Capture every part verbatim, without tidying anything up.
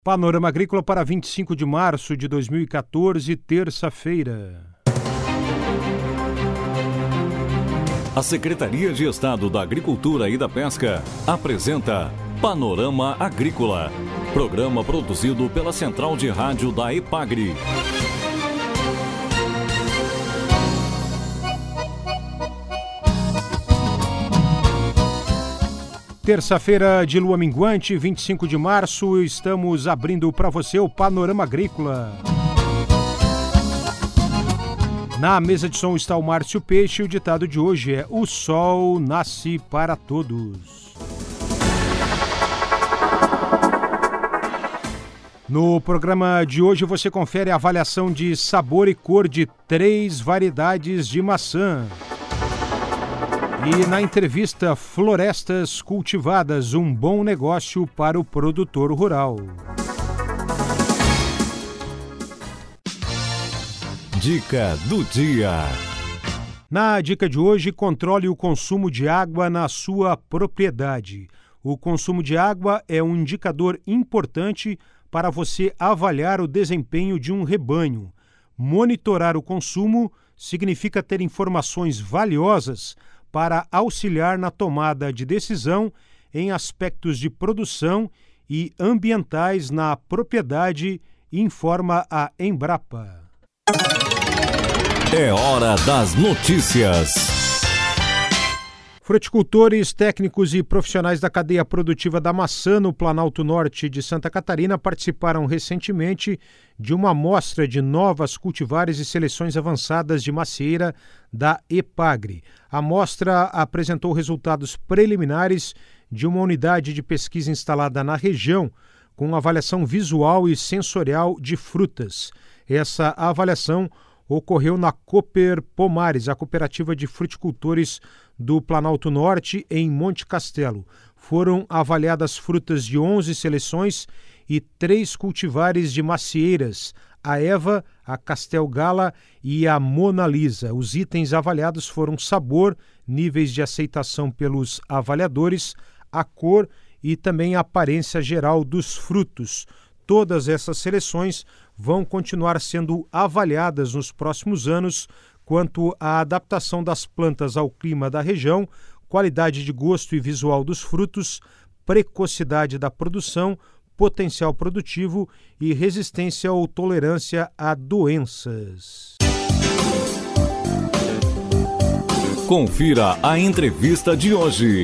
Panorama Agrícola para vinte e cinco de março de dois mil e quatorze, terça-feira. A Secretaria de Estado da Agricultura e da Pesca apresenta Panorama Agrícola, programa produzido pela Central de Rádio da EPAGRE. Terça-feira de lua minguante, vinte e cinco de março, estamos abrindo para você o Panorama Agrícola. Na mesa de som está o Márcio Peixe e o ditado de hoje é: o sol nasce para todos. No programa de hoje você confere a avaliação de sabor e cor de três variedades de maçã. E na entrevista, florestas cultivadas, um bom negócio para o produtor rural. Dica do dia. Na dica de hoje, controle o consumo de água na sua propriedade. O consumo de água é um indicador importante para você avaliar o desempenho de um rebanho. Monitorar o consumo significa ter informações valiosas para auxiliar na tomada de decisão em aspectos de produção e ambientais na propriedade, informa a Embrapa. É hora das notícias. Fruticultores, técnicos e profissionais da cadeia produtiva da maçã no Planalto Norte de Santa Catarina participaram recentemente de uma amostra de novas cultivares e seleções avançadas de macieira da EPAGRE. A amostra apresentou resultados preliminares de uma unidade de pesquisa instalada na região, com avaliação visual e sensorial de frutas. Essa avaliação ocorreu na Cooper Pomares, a cooperativa de fruticultores do Planalto Norte, em Monte Castelo. Foram avaliadas frutas de onze seleções e três cultivares de macieiras, a Eva, a Castel Gala e a Mona Lisa. Os itens avaliados foram sabor, níveis de aceitação pelos avaliadores, a cor e também a aparência geral dos frutos. Todas essas seleções vão continuar sendo avaliadas nos próximos anos quanto à adaptação das plantas ao clima da região, qualidade de gosto e visual dos frutos, precocidade da produção, potencial produtivo e resistência ou tolerância a doenças. Confira a entrevista de hoje.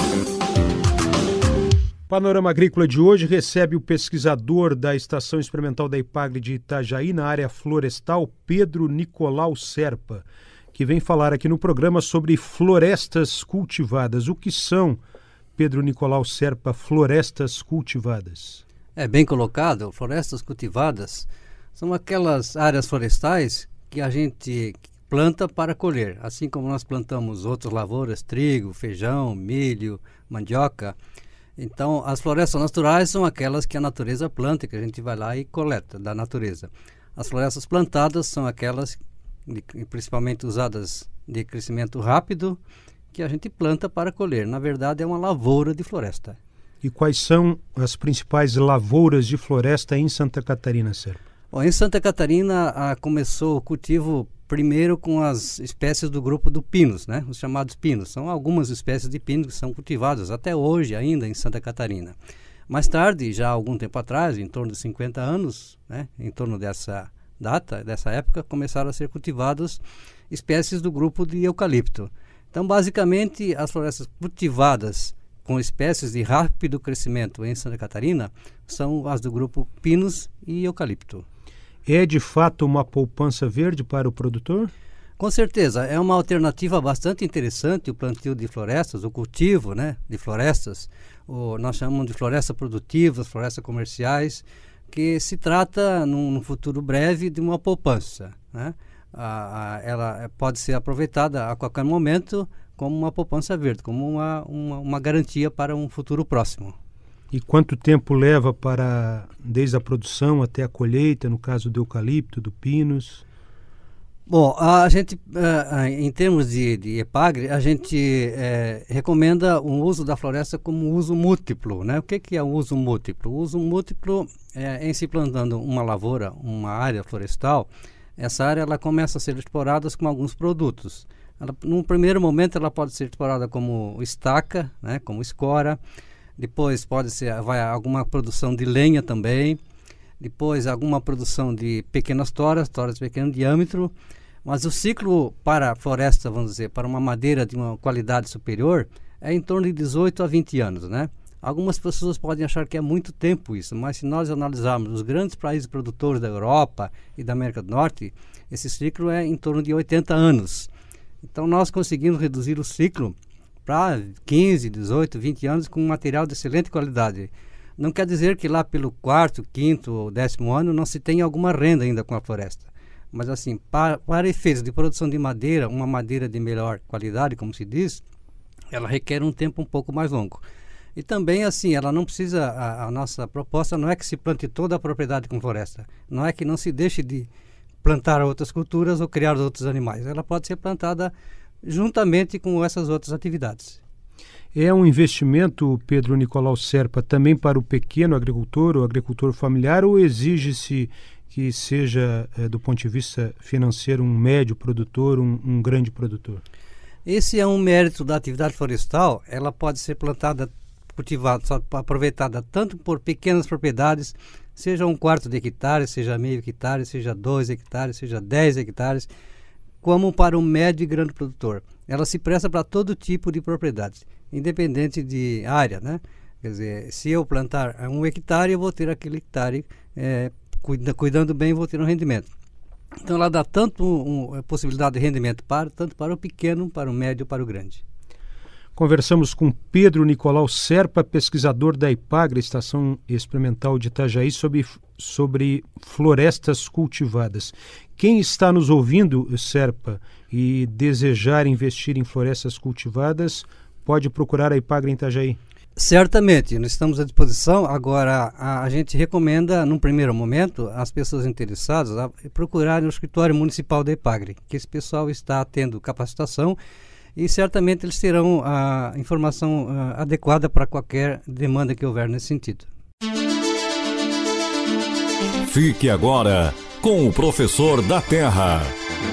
Panorama Agrícola de hoje recebe o pesquisador da Estação Experimental da EPAGRE de Itajaí, na área florestal, Pedro Nicolau Serpa, que vem falar aqui no programa sobre florestas cultivadas. O que são, Pedro Nicolau Serpa, florestas cultivadas? É bem colocado. Florestas cultivadas são aquelas áreas florestais que a gente planta para colher, assim como nós plantamos outras lavouras, trigo, feijão, milho, mandioca. Então, as florestas naturais são aquelas que a natureza planta, que a gente vai lá e coleta da natureza. As florestas plantadas são aquelas, de, principalmente usadas de crescimento rápido, que a gente planta para colher. Na verdade, é uma lavoura de floresta. E quais são as principais lavouras de floresta em Santa Catarina, Serpa? Bom, em Santa Catarina ah, começou o cultivo primeiro com as espécies do grupo do pinus, né? Os chamados pinos. São algumas espécies de pinos que são cultivadas até hoje ainda em Santa Catarina. Mais tarde, já há algum tempo atrás, em torno de cinquenta anos, né? Em torno dessa data, dessa época, começaram a ser cultivadas espécies do grupo de eucalipto. Então, basicamente, as florestas cultivadas com espécies de rápido crescimento em Santa Catarina são as do grupo pinus e eucalipto. É de fato uma poupança verde para o produtor? Com certeza, é uma alternativa bastante interessante o plantio de florestas, o cultivo, né, de florestas. O, nós chamamos de florestas produtivas, florestas comerciais, que se trata, num, num futuro breve, de uma poupança, né? A, a, ela pode ser aproveitada a qualquer momento como uma poupança verde, como uma, uma, uma garantia para um futuro próximo. E quanto tempo leva para, desde a produção até a colheita, no caso do eucalipto, do pinus? Bom, a gente, uh, em termos de, de EPAGRE, a gente uh, recomenda o uso da floresta como uso múltiplo, né? O que, que é o uso múltiplo? O uso múltiplo é em se plantando uma lavoura, uma área florestal, essa área ela começa a ser explorada com alguns produtos. Ela, num primeiro momento ela pode ser explorada como estaca, né? Como escora, depois pode ser vai, alguma produção de lenha também, depois alguma produção de pequenas toras, toras de pequeno diâmetro, mas o ciclo para a floresta, vamos dizer, para uma madeira de uma qualidade superior, é em torno de dezoito a vinte anos, né? Algumas pessoas podem achar que é muito tempo isso, mas se nós analisarmos os grandes países produtores da Europa e da América do Norte, esse ciclo é em torno de oitenta anos. Então nós conseguimos reduzir o ciclo para quinze, dezoito, vinte anos com um material de excelente qualidade. Não quer dizer que lá pelo quarto, quinto ou décimo ano não se tenha alguma renda ainda com a floresta. Mas assim, para, para efeitos de produção de madeira, uma madeira de melhor qualidade, como se diz, ela requer um tempo um pouco mais longo. E também assim, ela não precisa, a, a nossa proposta não é que se plante toda a propriedade com floresta. Não é que não se deixe de plantar outras culturas ou criar outros animais. Ela pode ser plantada juntamente com essas outras atividades. É um investimento, Pedro Nicolau Serpa, também para o pequeno agricultor, o agricultor familiar, ou exige-se que seja, é, do ponto de vista financeiro, um médio produtor, um, um grande produtor? Esse é um mérito da atividade florestal. Ela pode ser plantada, cultivada, só aproveitada tanto por pequenas propriedades, seja um quarto de hectare, seja meio hectare, seja dois hectares, seja dez hectares, como para o médio e grande produtor. Ela se presta para todo tipo de propriedades, independente de área, né? Quer dizer, se eu plantar um hectare, eu vou ter aquele hectare, é, cuida, cuidando bem, vou ter um rendimento. Então ela dá tanto um, a possibilidade de rendimento para, tanto para o pequeno, para o médio, para o grande. Conversamos com Pedro Nicolau Serpa, pesquisador da EPAGRE, Estação Experimental de Itajaí, sobre, sobre florestas cultivadas. Quem está nos ouvindo, Serpa, e desejar investir em florestas cultivadas, pode procurar a EPAGRE em Itajaí? Certamente, nós estamos à disposição. Agora, a, a gente recomenda, num primeiro momento, as pessoas interessadas a procurarem o escritório municipal da EPAGRE, que esse pessoal está tendo capacitação e certamente eles terão a informação a, adequada para qualquer demanda que houver nesse sentido. Fique agora com o Professor da Terra.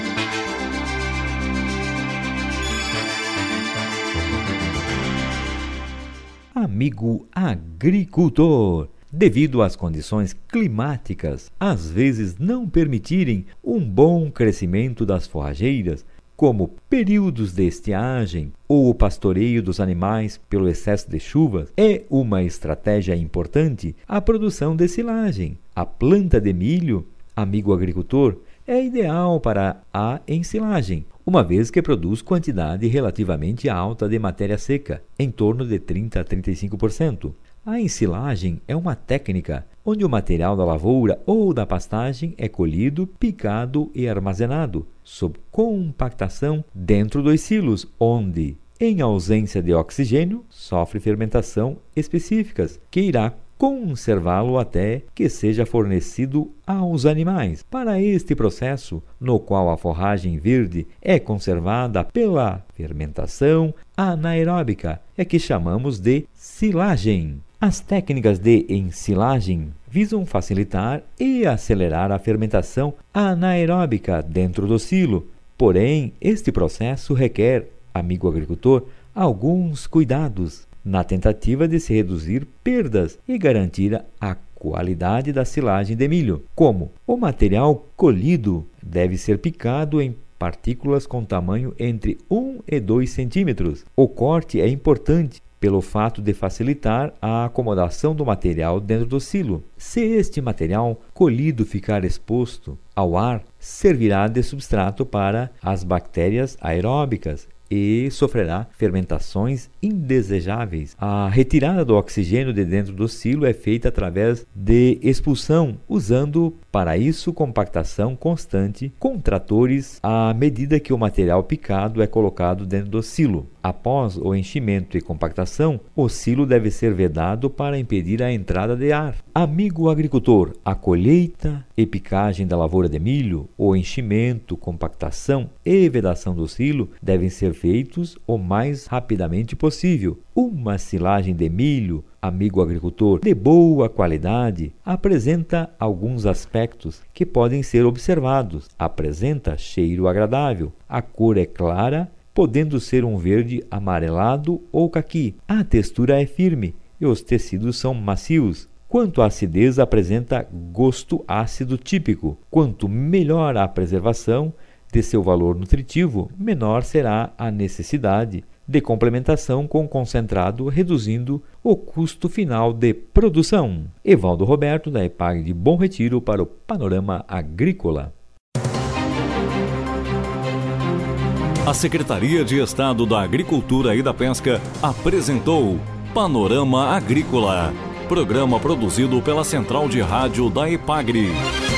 Amigo agricultor, devido às condições climáticas, às vezes não permitirem um bom crescimento das forrageiras, como períodos de estiagem ou o pastoreio dos animais pelo excesso de chuvas, é uma estratégia importante a produção de silagem. A planta de milho, amigo agricultor, é ideal para a ensilagem, uma vez que produz quantidade relativamente alta de matéria seca, em torno de trinta a trinta e cinco por cento. A ensilagem é uma técnica onde o material da lavoura ou da pastagem é colhido, picado e armazenado, sob compactação dentro dos silos, onde, em ausência de oxigênio, sofre fermentação específicas, que irá conservá-lo até que seja fornecido aos animais. Para este processo, no qual a forragem verde é conservada pela fermentação anaeróbica, é que chamamos de silagem. As técnicas de ensilagem visam facilitar e acelerar a fermentação anaeróbica dentro do silo. Porém, este processo requer, amigo agricultor, alguns cuidados na tentativa de se reduzir perdas e garantir a qualidade da silagem de milho, como o material colhido deve ser picado em partículas com tamanho entre um e dois centímetros. O corte é importante pelo fato de facilitar a acomodação do material dentro do silo. Se este material colhido ficar exposto ao ar, servirá de substrato para as bactérias aeróbicas e sofrerá fermentações indesejáveis. A retirada do oxigênio de dentro do silo é feita através de expulsão, usando para isso compactação constante com tratores à medida que o material picado é colocado dentro do silo. Após o enchimento e compactação, o silo deve ser vedado para impedir a entrada de ar. Amigo agricultor, a colheita e picagem da lavoura de milho, o enchimento, compactação e vedação do silo devem ser feitos o mais rapidamente possível. Uma silagem de milho, amigo agricultor, de boa qualidade, apresenta alguns aspectos que podem ser observados. Apresenta cheiro agradável, a cor é clara, podendo ser um verde amarelado ou caqui. A textura é firme e os tecidos são macios. Quanto à acidez, apresenta gosto ácido típico. Quanto melhor a preservação de seu valor nutritivo, menor será a necessidade de complementação com concentrado, reduzindo o custo final de produção. Evaldo Roberto, da EPAG de Bom Retiro, para o Panorama Agrícola. A Secretaria de Estado da Agricultura e da Pesca apresentou Panorama Agrícola, programa produzido pela Central de Rádio da EPAGRE.